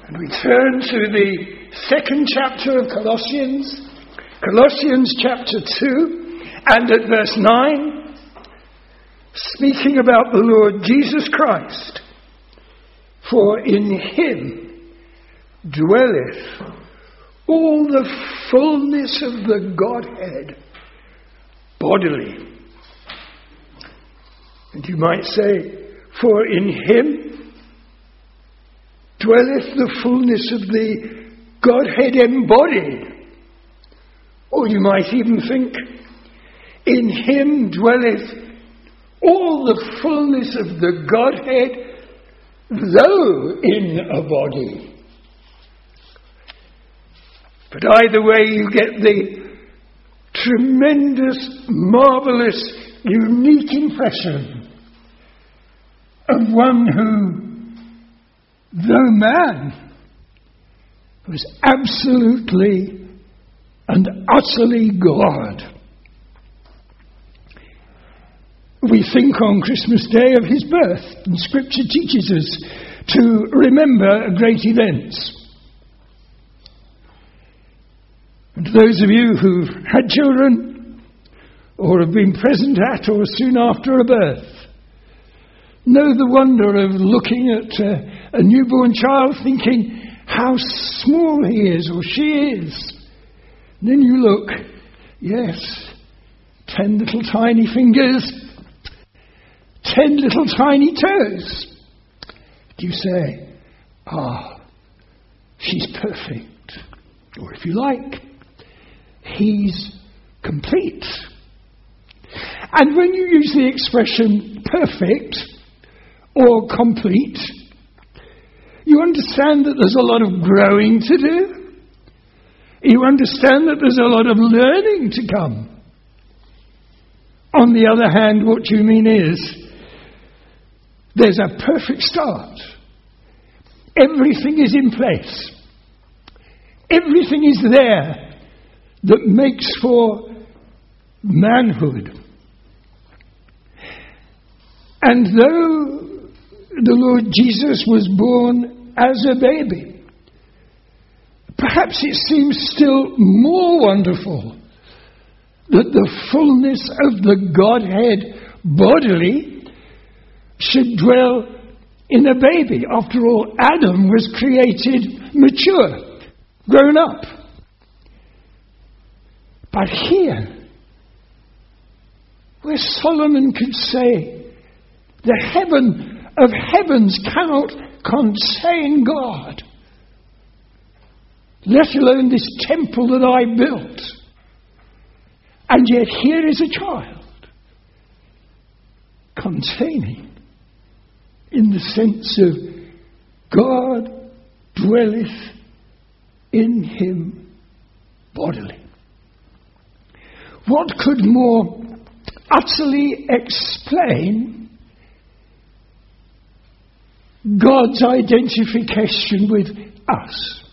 And we turn to the second chapter of Colossians, Colossians chapter 2, and at verse 9, speaking about the Lord Jesus Christ. For in him dwelleth all the fullness of the Godhead bodily. And you might say, for in him dwelleth the fullness of the Godhead embodied. Or you might even think, in him dwelleth all the fullness of the Godhead, though in a body. But either way, you get the tremendous, marvellous, unique impression of one who, though man, was absolutely and utterly God. We think on Christmas Day of his birth, and Scripture teaches us to remember great events. And those of you who've had children, or have been present at or soon after a birth, know the wonder of looking at a newborn child thinking how small he is or she is. And then you look, yes, 10 little tiny fingers, 10 little tiny toes. You say, she's perfect. Or if you like, he's complete. And when you use the expression perfect or complete, you understand that there's a lot of growing to do. You understand that there's a lot of learning to come. On the other hand, what you mean is, there's a perfect start. Everything is in place. Everything is there that makes for manhood. And though the Lord Jesus was born as a baby, perhaps it seems still more wonderful that the fullness of the Godhead bodily should dwell in a baby. After all, Adam was created mature, grown up. But here, where Solomon could say, the heaven of heavens cannot contain God, let alone this temple that I built. And yet here is a child, containing, in the sense of God dwelleth in him bodily. What could more utterly explain God's identification with us?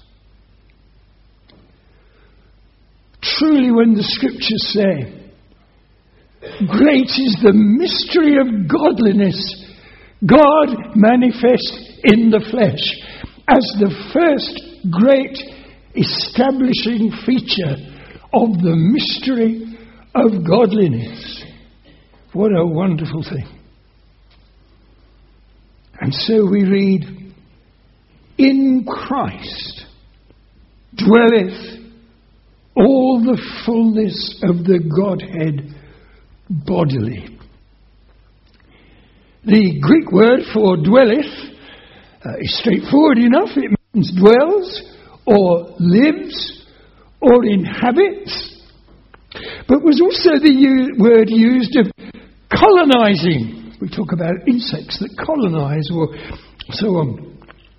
Truly, when the Scriptures say, great is the mystery of godliness, God manifest in the flesh, as the first great establishing feature of the mystery of godliness. What a wonderful thing. And so we read, in Christ dwelleth all the fullness of the Godhead bodily. The Greek word for dwelleth is straightforward enough. It means dwells, or lives, or inhabits. But was also the word used of colonizing. We talk about insects that colonize, or so on.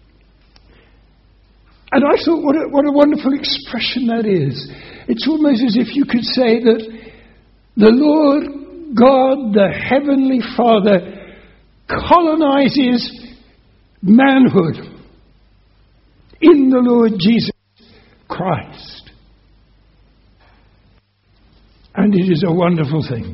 And I thought, what a wonderful expression that is. It's almost as if you could say that the Lord God, the Heavenly Father, colonizes manhood in the Lord Jesus Christ. And it is a wonderful thing.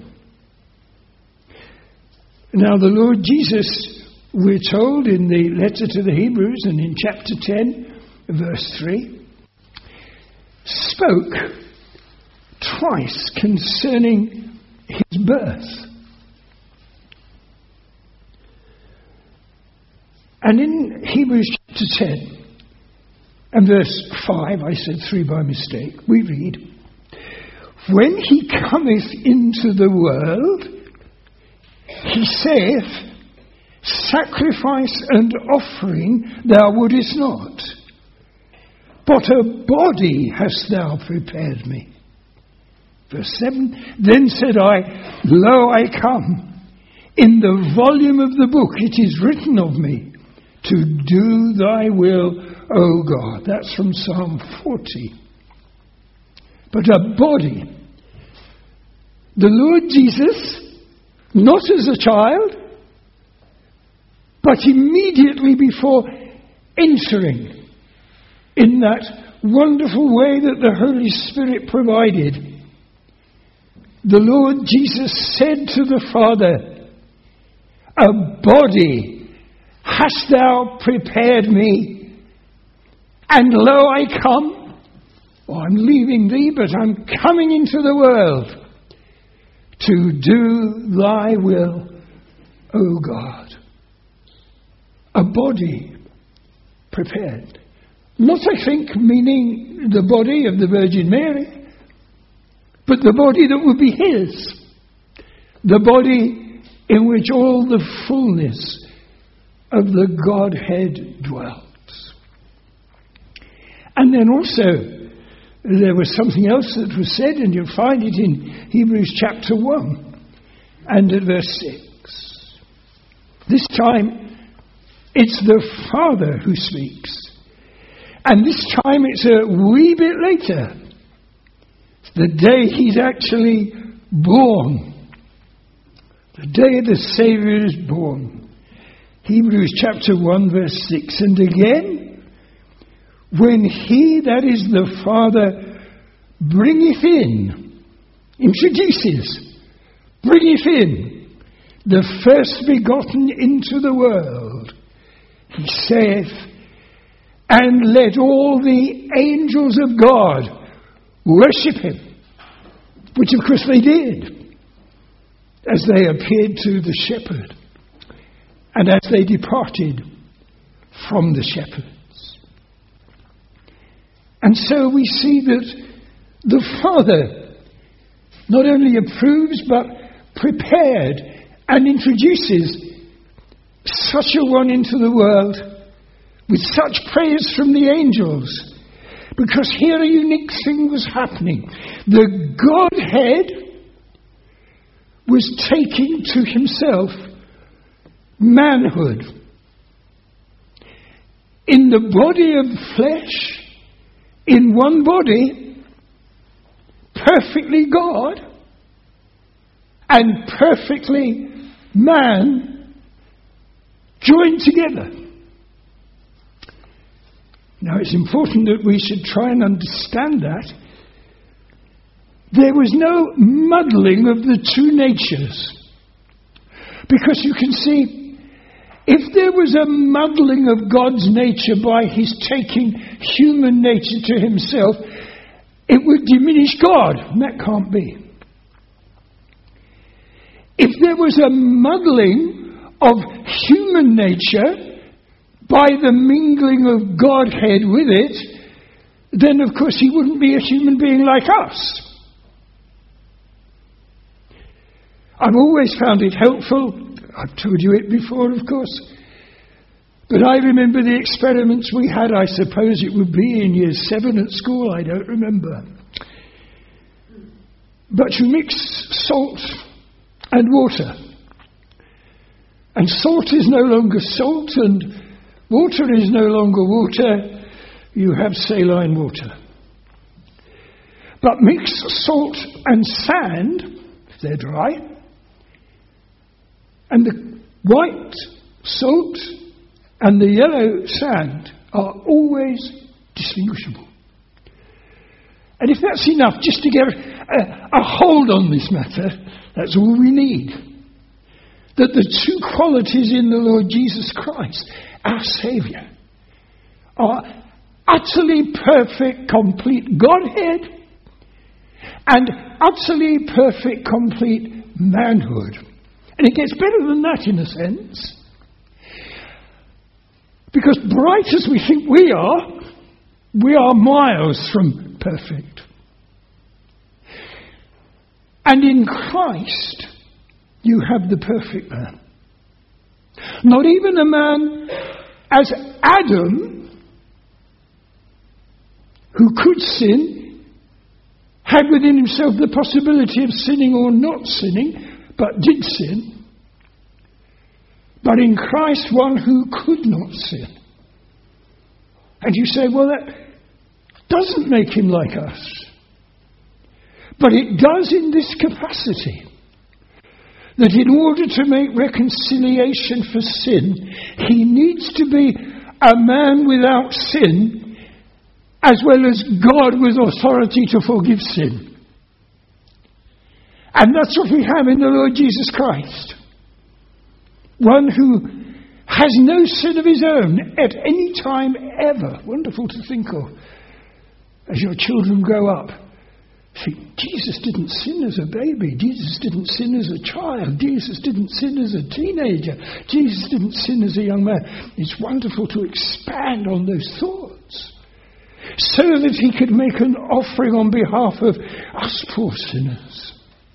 Now the Lord Jesus, we're told in the letter to the Hebrews and in chapter 10, verse 3, spoke twice concerning his birth. And in Hebrews chapter 10 and verse 5, I said 3 by mistake, we read, when he cometh into the world, he saith, sacrifice and offering thou wouldest not, but a body hast thou prepared me. Verse 7, then said I, lo, I come. In the volume of the book it is written of me, to do thy will, O God. That's from Psalm 40. But a body. The Lord Jesus, not as a child, but immediately before entering in that wonderful way that the Holy Spirit provided, the Lord Jesus said to the Father, a body hast thou prepared me, and lo, I come. Oh, I'm leaving thee, but I'm coming into the world to do thy will, O God. A body prepared. Not, I think, meaning the body of the Virgin Mary, but the body that would be his. The body in which all the fullness of the Godhead dwelt. And then also, there was something else that was said, and you'll find it in Hebrews chapter 1 and at verse 6. This time, it's the Father who speaks. And this time it's a wee bit later. It's the day he's actually born. The day the Saviour is born. Hebrews chapter 1 verse 6. And again, when he, that is the Father, bringeth in, introduces, bringeth in the first begotten into the world, he saith, and let all the angels of God worship him. Which of course they did, as they appeared to the shepherd, and as they departed from the shepherds. And so we see that the Father not only approves, but prepared and introduces such a one into the world with such praise from the angels. Because here a unique thing was happening. The Godhead was taking to himself manhood. In the body of flesh, in one body, perfectly God and perfectly man joined together. Now it's important that we should try and understand that. There was no muddling of the two natures. Because you can see, if there was a muddling of God's nature by his taking human nature to himself, it would diminish God. And that can't be. If there was a muddling of human nature by the mingling of Godhead with it, then of course he wouldn't be a human being like us. I've always found it helpful. I've told you it before, of course. But I remember the experiments we had. I suppose it would be in year 7 at school. I don't remember. But you mix salt and water. And salt is no longer salt, and water is no longer water. You have saline water. But mix salt and sand, if they're dry, and the white salt and the yellow sand are always distinguishable. And if that's enough just to get a hold on this matter, that's all we need. That the two qualities in the Lord Jesus Christ, our Saviour, are utterly perfect, complete Godhead and utterly perfect, complete manhood. And it gets better than that in a sense. Because bright as we think we are miles from perfect. And in Christ, you have the perfect man. Not even a man as Adam, who could sin, had within himself the possibility of sinning or not sinning, but did sin. But in Christ, one who could not sin. And you say, well, that doesn't make him like us. But it does in this capacity. That in order to make reconciliation for sin, he needs to be a man without sin, as well as God with authority to forgive sin. And that's what we have in the Lord Jesus Christ. One who has no sin of his own at any time ever. Wonderful to think of. As your children grow up, think, Jesus didn't sin as a baby. Jesus didn't sin as a child. Jesus didn't sin as a teenager. Jesus didn't sin as a young man. It's wonderful to expand on those thoughts so that he could make an offering on behalf of us poor sinners.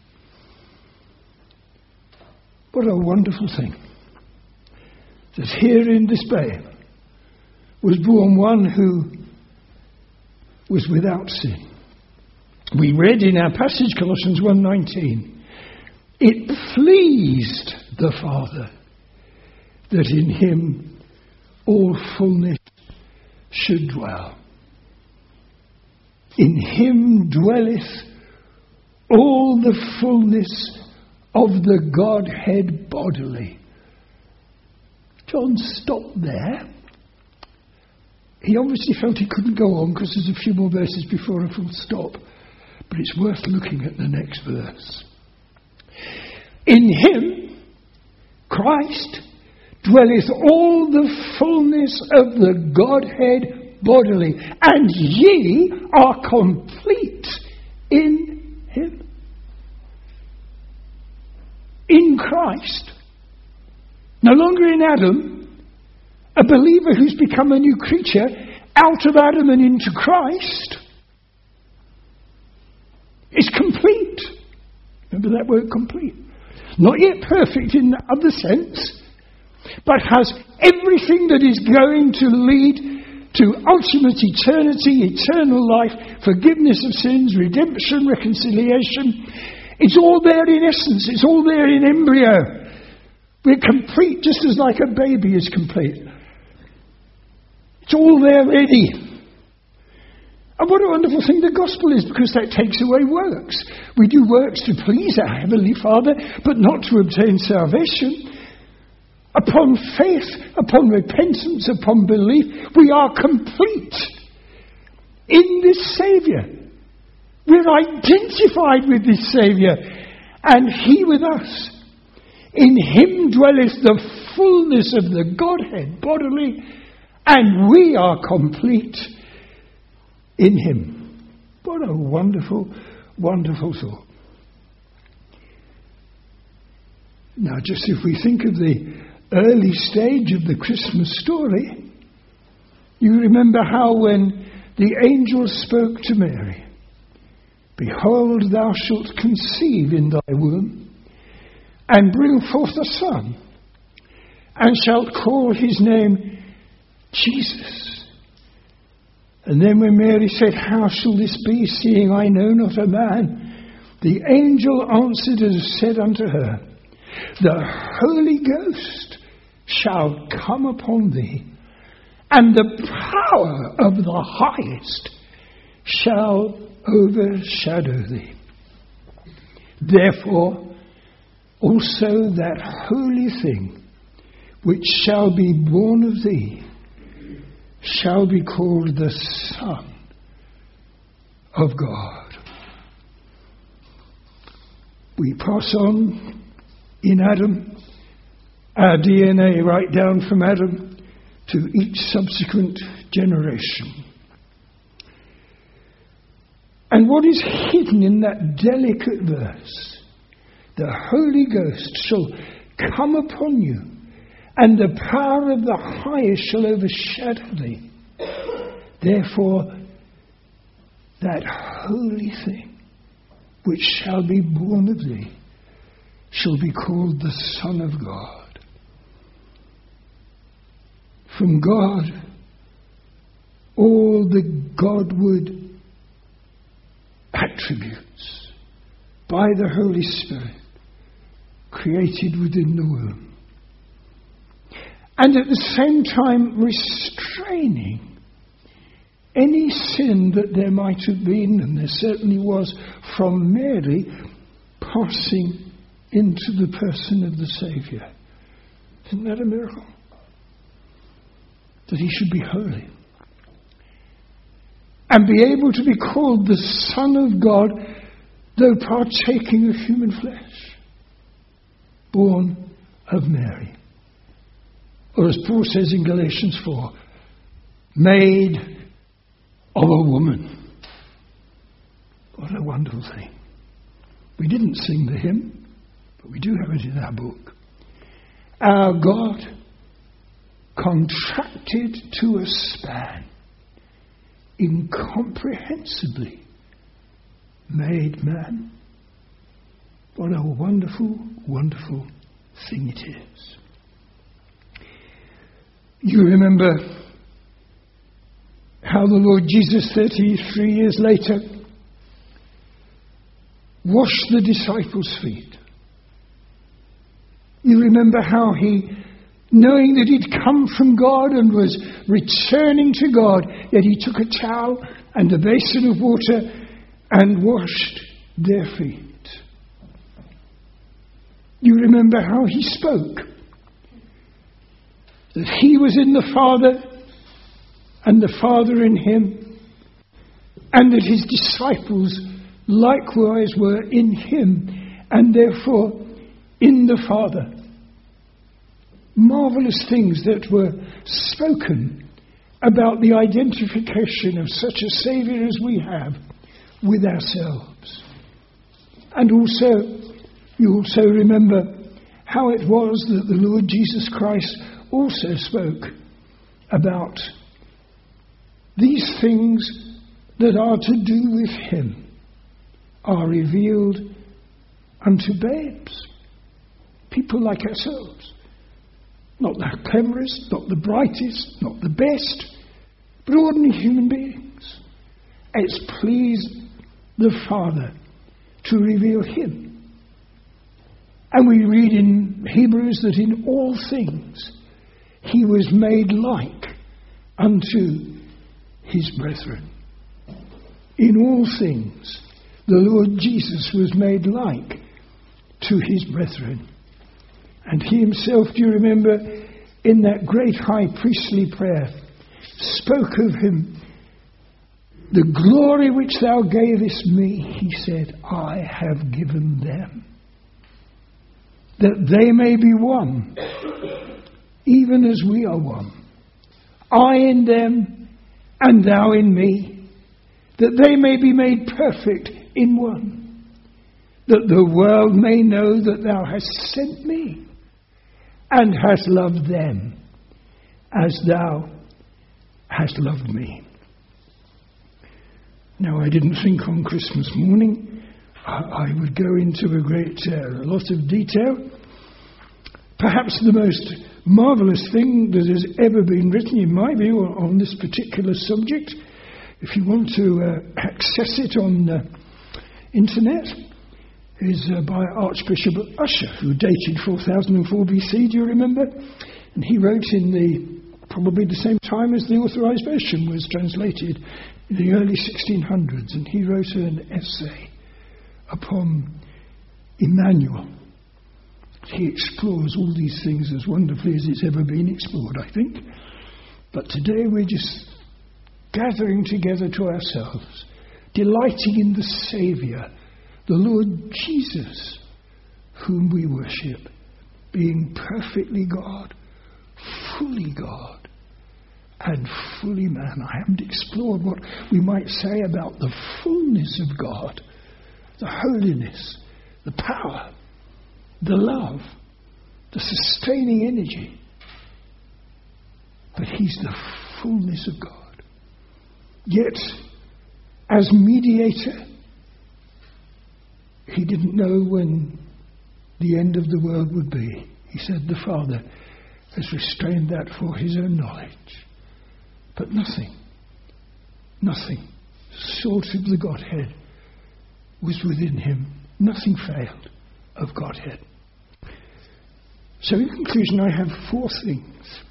What a wonderful thing that here in this babe was born one who was without sin. We read in our passage, Colossians 1:19, it pleased the Father that in him all fullness should dwell. In him dwelleth all the fullness of the Godhead bodily. John stopped there. He obviously felt he couldn't go on because there's a few more verses before a full stop. But it's worth looking at the next verse. In him, Christ, dwelleth all the fullness of the Godhead bodily, and ye are complete in him. In Christ. No longer in Adam, a believer who's become a new creature, out of Adam and into Christ, is complete. Remember that word, complete. Not yet perfect in the other sense, but has everything that is going to lead to ultimate eternity, eternal life, forgiveness of sins, redemption, reconciliation. It's all there in essence. It's all there in embryo. We're complete just as like a baby is complete. It's all there ready. And what a wonderful thing the gospel is, because that takes away works. We do works to please our Heavenly Father, but not to obtain salvation. Upon faith, upon repentance, upon belief, we are complete in this Saviour. We're identified with this Saviour, and He with us. In Him dwelleth the fullness of the Godhead bodily, and we are complete in Him. What a wonderful, wonderful thought. Now, just if we think of the early stage of the Christmas story, you remember how when the angel spoke to Mary, "Behold, thou shalt conceive in thy womb, and bring forth a son, and shalt call his name Jesus." And then when Mary said, "How shall this be, seeing I know not a man?" the angel answered and said unto her, "The Holy Ghost shall come upon thee, and the power of the highest shall overshadow thee. Therefore also that holy thing which shall be born of thee shall be called the Son of God." We pass on in Adam, our DNA right down from Adam to each subsequent generation. And what is hidden in that delicate verse, the Holy Ghost shall come upon you, and the power of the highest shall overshadow thee. Therefore, that holy thing which shall be born of thee shall be called the Son of God. From God, all the Godward attributes by the Holy Spirit created within the womb, and at the same time restraining any sin that there might have been, and there certainly was, from Mary passing into the person of the Saviour. Isn't that a miracle? That he should be holy and be able to be called the Son of God, though partaking of human flesh, born of Mary. Or as Paul says in Galatians 4, made of a woman. What a wonderful thing. We didn't sing the hymn, but we do have it in our book. Our God contracted to a span, incomprehensibly made man. What a wonderful, wonderful thing it is. You remember how the Lord Jesus 33 years later washed the disciples' feet. You remember how he, knowing that he'd come from God and was returning to God, yet he took a towel and a basin of water and washed their feet. You remember how he spoke, that he was in the Father and the Father in him, and that his disciples likewise were in him, and therefore in the Father. Marvelous things that were spoken about the identification of such a Saviour as we have with ourselves. And also, you also remember how it was that the Lord Jesus Christ also spoke about these things that are to do with him are revealed unto babes, people like ourselves. Not the cleverest, not the brightest, not the best, but ordinary human beings. It's pleased the Father to reveal him. And we read in Hebrews that in all things he was made like unto his brethren. In all things the Lord Jesus was made like to his brethren. And he himself, do you remember, in that great high priestly prayer, spoke of him, the glory which thou gavest me, he said, I have given them, that they may be one, even as we are one. I in them, and thou in me, that they may be made perfect in one, that the world may know that thou hast sent me, and hast loved them as thou hast loved me. Now, I didn't think on Christmas morning I would go into a lot of detail. Perhaps the most marvellous thing that has ever been written, in my view, on this particular subject, if you want to access it on the internet, is by Archbishop Usher, who dated 4004 BC, do you remember? And he wrote in probably the same time as the Authorized Version was translated, in the early 1600s, and he wrote an essay upon Emmanuel. He explores all these things as wonderfully as it's ever been explored, I think. But today we're just gathering together to ourselves, delighting in the Saviour, the Lord Jesus, whom we worship, being perfectly God, fully God, and fully man. I haven't explored what we might say about the fullness of God, the holiness, the power, the love, the sustaining energy. But he's the fullness of God. Yet, as mediator, he didn't know when the end of the world would be. He said the Father has restrained that for his own knowledge. But nothing short of the Godhead was within him. Nothing failed of Godhead. So in conclusion, I have four things.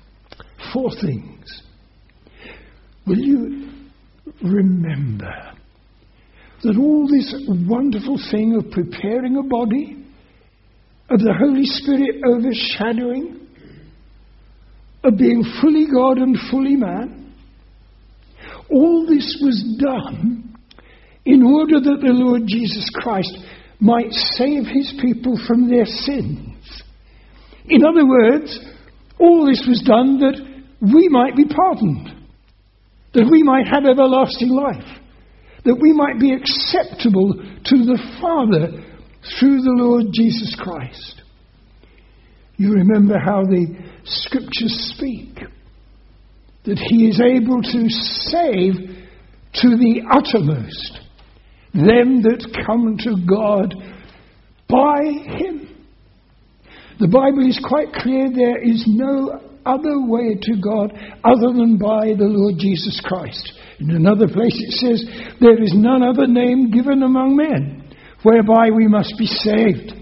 Will you remember that all this wonderful thing of preparing a body, of the Holy Spirit overshadowing, of being fully God and fully man, all this was done in order that the Lord Jesus Christ might save his people from their sins. In other words, all this was done that we might be pardoned, that we might have everlasting life, that we might be acceptable to the Father through the Lord Jesus Christ. You remember how the Scriptures speak, that he is able to save to the uttermost them that come to God by him. The Bible is quite clear, there is no other way to God other than by the Lord Jesus Christ. In another place it says, there is none other name given among men whereby we must be saved.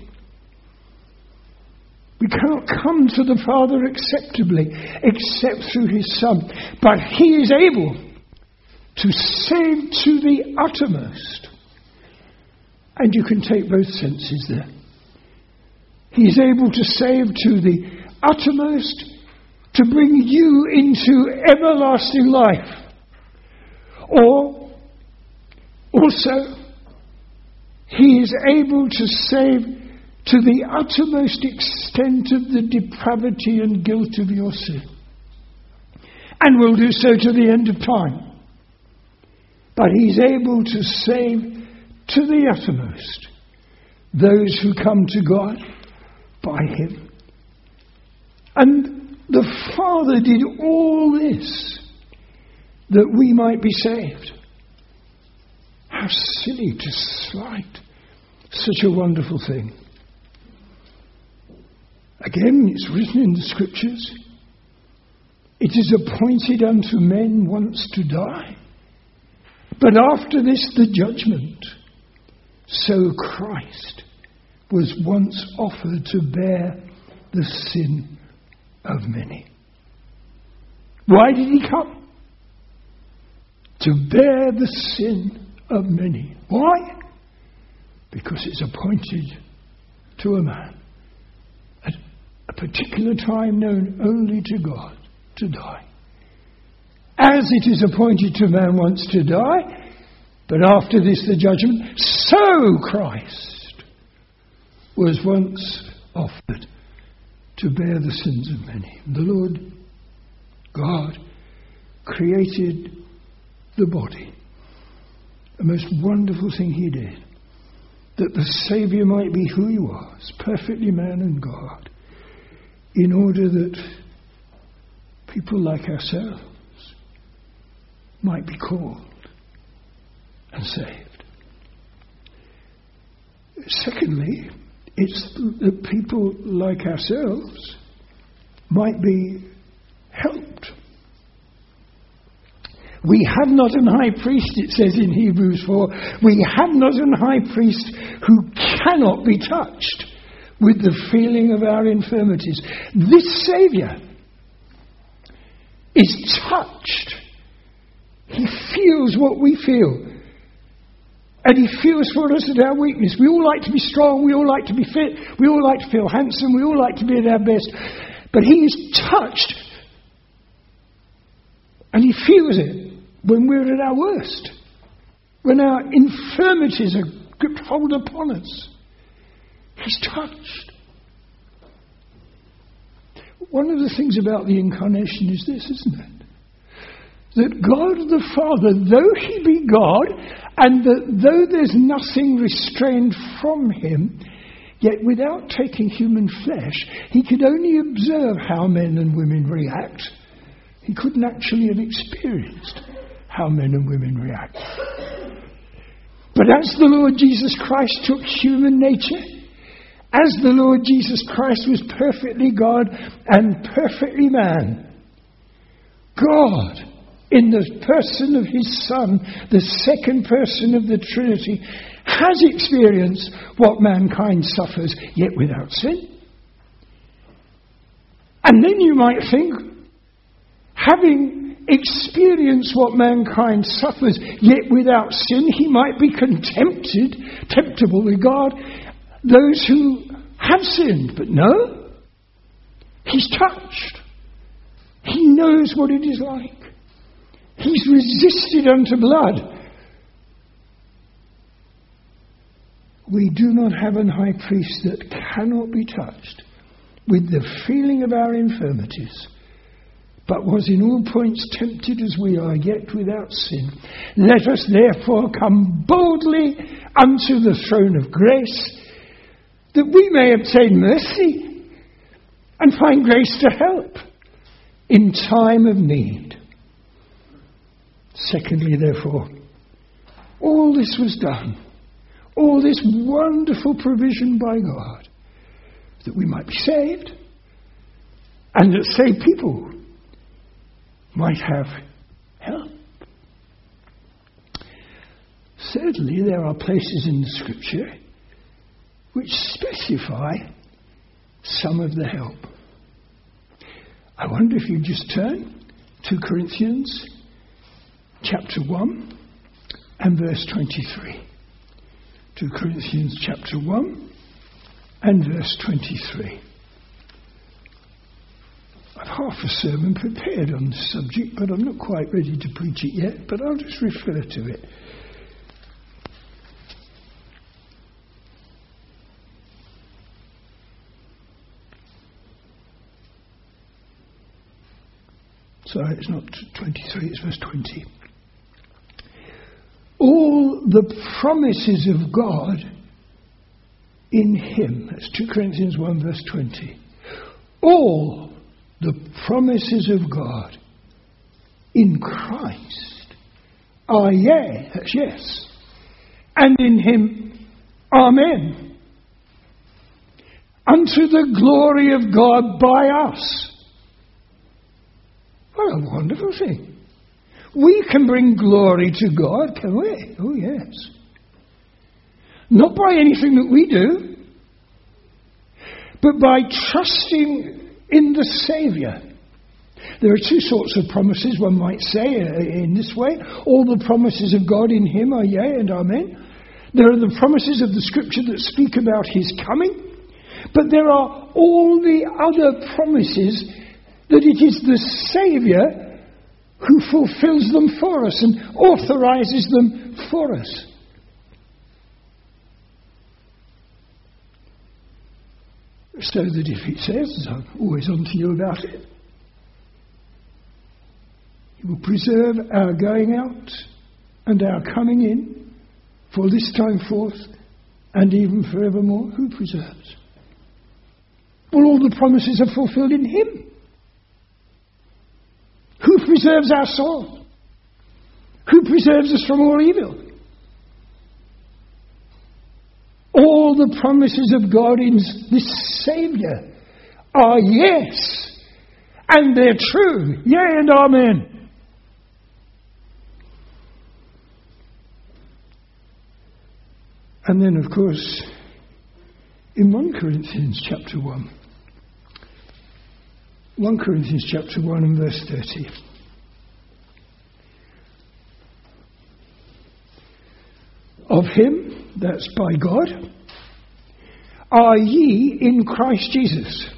We cannot come to the Father acceptably except through his Son. But he is able to save to the uttermost. And you can take both senses there. He is able to save to the uttermost, to bring you into everlasting life. Or, also, he is able to save to the uttermost extent of the depravity and guilt of your sin. And will do so to the end of time. But he's able to save to the uttermost those who come to God by him. And the Father did all this that we might be saved. How silly to slight such a wonderful thing. Again, it's written in the Scriptures, it is appointed unto men once to die, but after this the judgment. So Christ was once offered to bear the sin of many. Why did he come? To bear the sin of many. Why? Because it's appointed to a man at a particular time known only to God to die. As it is appointed to man once to die, but after this the judgment, so Christ was once offered to bear the sins of many. The Lord God created the body. A most wonderful thing he did, that the Saviour might be who he was, perfectly man and God, in order that people like ourselves might be called and saved. Secondly, it's that people like ourselves might be helped. We have not an high priest, it says in Hebrews 4, we have not an high priest who cannot be touched with the feeling of our infirmities. This Saviour is touched. He feels what we feel. And he feels for us at our weakness. We all like to be strong, we all like to be fit, we all like to feel handsome, we all like to be at our best. But he is touched. And he feels it when we're at our worst. When our infirmities are gripped hold upon us. He's touched. One of the things about the incarnation is this, isn't it? that God the Father, though he be God, and that though there's nothing restrained from him, yet without taking human flesh, he could only observe how men and women react. He couldn't actually have experienced how men and women react. But as the Lord Jesus Christ took human nature, as the Lord Jesus Christ was perfectly God and perfectly man, God, in the person of his Son, the second person of the Trinity, has experienced what mankind suffers, yet without sin. And then you might think, having experienced what mankind suffers, yet without sin, he might be temptable with God, those who have sinned. But no, he's touched. He knows what it is like. He's resisted unto blood. We do not have an high priest that cannot be touched with the feeling of our infirmities, but was in all points tempted as we are, yet without sin. Let us therefore come boldly unto the throne of grace, that we may obtain mercy and find grace to help in time of need. Secondly, therefore, all this was done, all this wonderful provision by God, that we might be saved, and that saved people might have help. Thirdly, there are places in the Scripture which specify some of the help. I wonder if you just turn to Corinthians chapter 1 and verse 23. 2 Corinthians chapter 1 and verse 23. I've half a sermon prepared on this subject, but I'm not quite ready to preach it yet, but I'll just refer to it. Sorry, it's not 23, it's verse 20. All the promises of God in him. That's 2 Corinthians 1 verse 20. All the promises of God in Christ are yea, that's yes, and in him, amen, unto the glory of God by us. What a wonderful thing. We can bring glory to God, can we? Oh, yes. Not by anything that we do, but by trusting in the Saviour. There are two sorts of promises, one might say, in this way. All the promises of God in him are yea and amen. There are the promises of the Scripture that speak about his coming. But there are all the other promises that it is the Saviour who fulfills them for us and authorizes them for us. So that if it says, I'm always on to you about it, he will preserve our going out and our coming in for this time forth and even forevermore. Who preserves? Well, all the promises are fulfilled in him. Who preserves our soul? Who preserves us from all evil? All the promises of God in this Saviour are yes, and they're true, yea and amen. And then, of course, in 1 Corinthians chapter 1, 1 Corinthians chapter 1 and verse 30. Of him, that's by God, are ye in Christ Jesus,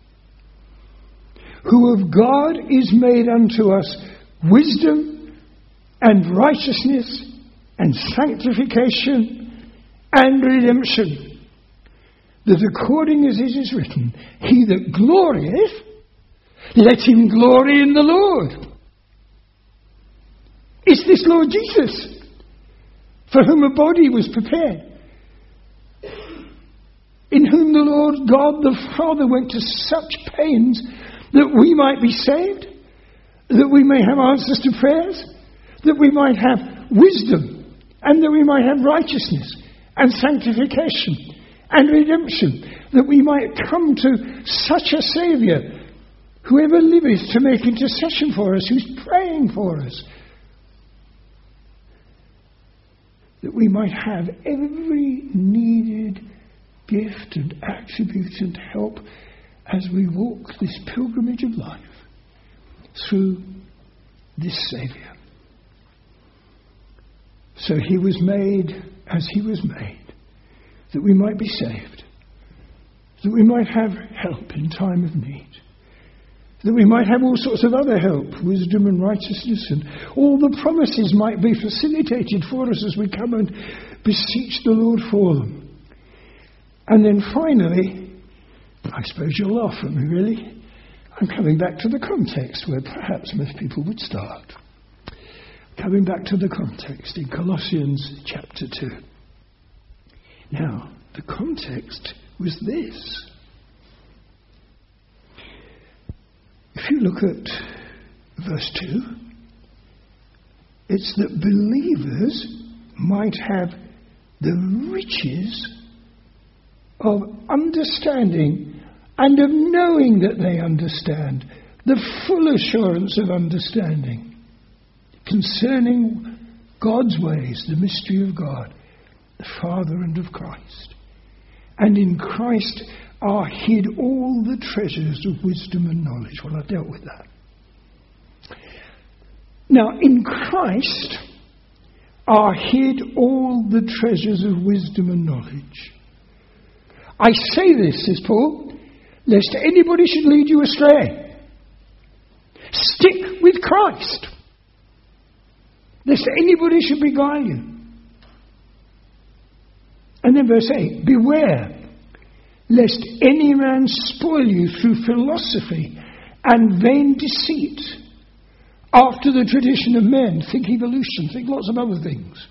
who of God is made unto us wisdom and righteousness and sanctification and redemption, that according as it is written, he that glorieth, let him glory in the Lord. is this Lord Jesus, for whom a body was prepared, in whom the Lord God the Father went to such pains that we might be saved, that we may have answers to prayers, that we might have wisdom, and that we might have righteousness and sanctification and redemption, that we might come to such a Saviour, whoever liveth to make intercession for us, who's praying for us, that we might have every needed gift and attribute and help as we walk this pilgrimage of life through this Saviour. So he was made as he was made, that we might be saved, that we might have help in time of need, that we might have all sorts of other help, wisdom and righteousness, and all the promises might be facilitated for us as we come and beseech the Lord for them. And then finally, I suppose you'll laugh at me really, I'm coming back to the context where perhaps most people would start. Coming back to the context in Colossians chapter 2. Now, the context was this. If you look at verse 2, it's that believers might have the riches of understanding and of knowing that they understand, the full assurance of understanding concerning God's ways, the mystery of God, the Father and of Christ. And in Christ are hid all the treasures of wisdom and knowledge. Well, I've dealt with that. Now, in Christ are hid all the treasures of wisdom and knowledge. I say this, says Paul, lest anybody should lead you astray. Stick with Christ, lest anybody should beguile you. And then verse 8, beware, lest any man spoil you through philosophy and vain deceit, after the tradition of men. Think evolution, think lots of other things.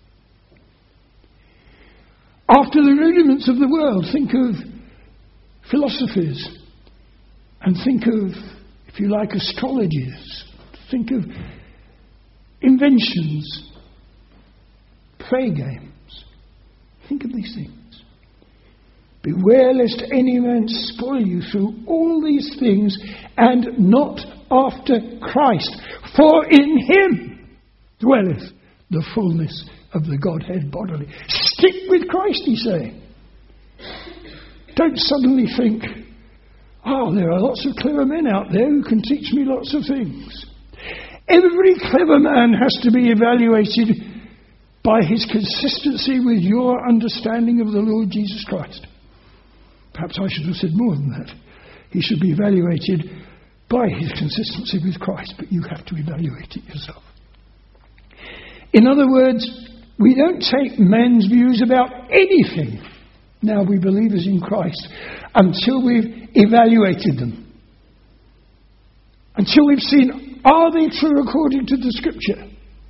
After the rudiments of the world, think of philosophies, and think of, if you like, astrologies. Think of inventions, play games. Think of these things. Beware lest any man spoil you through all these things, and not after Christ. For in him dwelleth the fullness of the Godhead bodily. Stick with Christ, he's saying. Don't suddenly think, there are lots of clever men out there who can teach me lots of things. Every clever man has to be evaluated by his consistency with your understanding of the Lord Jesus Christ. Perhaps I should have said more than that. He should be evaluated by his consistency with Christ, but you have to evaluate it yourself. In other words, we don't take men's views about anything, now we believers in Christ, until we've evaluated them. Until we've seen, are they true according to the Scripture?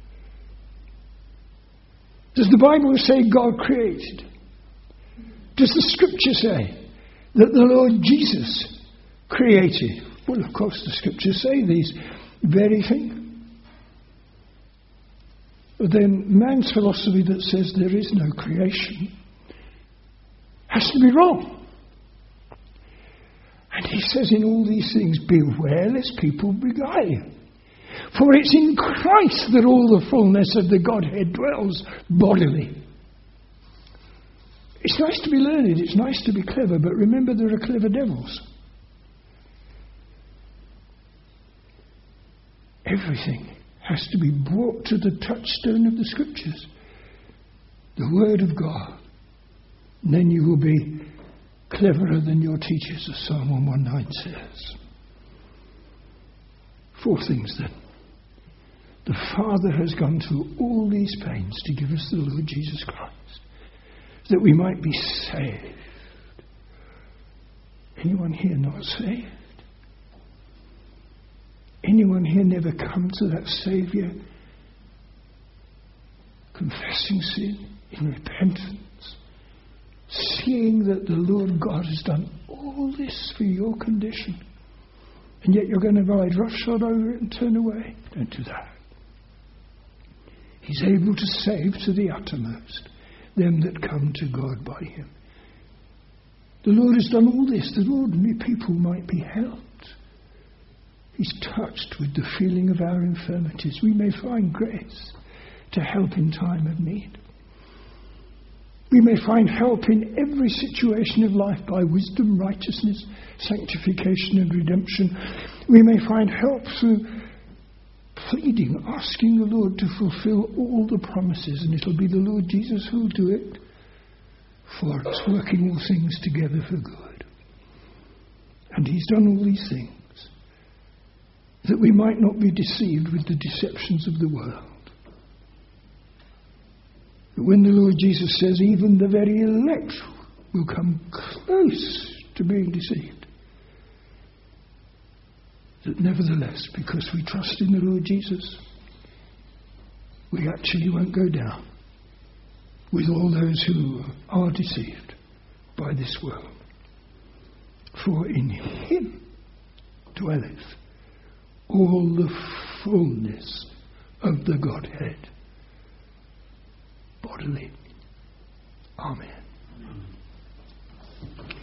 Does the Bible say God created? Does the Scripture say that the Lord Jesus created? Well, of course the Scriptures say these very things. But then man's philosophy that says there is no creation has to be wrong. And he says in all these things, beware lest people beguile you. For it's in Christ that all the fullness of the Godhead dwells bodily. It's nice to be learned, it's nice to be clever, but remember there are clever devils. Everything has to be brought to the touchstone of the Scriptures, the Word of God. And then you will be cleverer than your teachers, as Psalm 119 says. 4 things then. The Father has gone through all these pains to give us the Lord Jesus Christ, that we might be saved. Anyone here not saved? Anyone here never come to that Saviour confessing sin in repentance, seeing that the Lord God has done all this for your condition, and yet you're going to ride roughshod over it and turn away. Don't do that. He's able to save to the uttermost them that come to God by him. The Lord has done all this that ordinary people might be helped. He's touched with the feeling of our infirmities. We may find grace to help in time of need. We may find help in every situation of life by wisdom, righteousness, sanctification and redemption. We may find help through pleading, asking the Lord to fulfill all the promises, and it'll be the Lord Jesus who'll do it, for it's working all things together for good. And he's done all these things that we might not be deceived with the deceptions of the world. But when the Lord Jesus says even the very elect will come close to being deceived, that nevertheless, because we trust in the Lord Jesus, we actually won't go down with all those who are deceived by this world. For in him dwelleth all the fullness of the Godhead bodily. Amen.